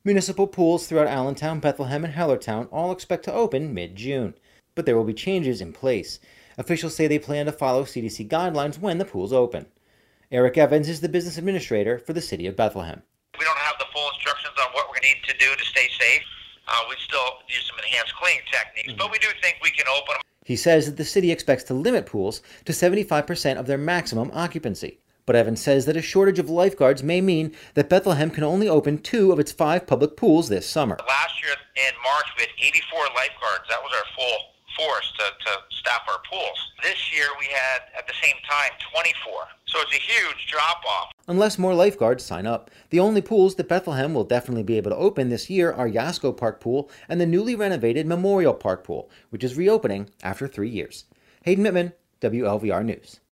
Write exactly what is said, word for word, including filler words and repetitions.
Municipal pools throughout Allentown, Bethlehem, and Hellertown all expect to open mid-June, but there will be changes in place. Officials say they plan to follow C D C guidelines when the pools open. Eric Evans is the business administrator for the City of Bethlehem. We don't have the full instructions on what we're going to need to do to stay safe. Uh, we still use some enhanced cleaning techniques, mm-hmm. but we do think we can open them. He says that the city expects to limit pools to seventy-five percent of their maximum occupancy. But Evans says that a shortage of lifeguards may mean that Bethlehem can only open two of its five public pools this summer. Last year in March, we had eighty-four lifeguards. That was our full force to, to staff our pools. This year, we had, at the same time, twenty-four. So it's a huge drop-off. Unless more lifeguards sign up, the only pools that Bethlehem will definitely be able to open this year are Yasco Park Pool and the newly renovated Memorial Park Pool, which is reopening after three years. Hayden Mittman, W L V R News.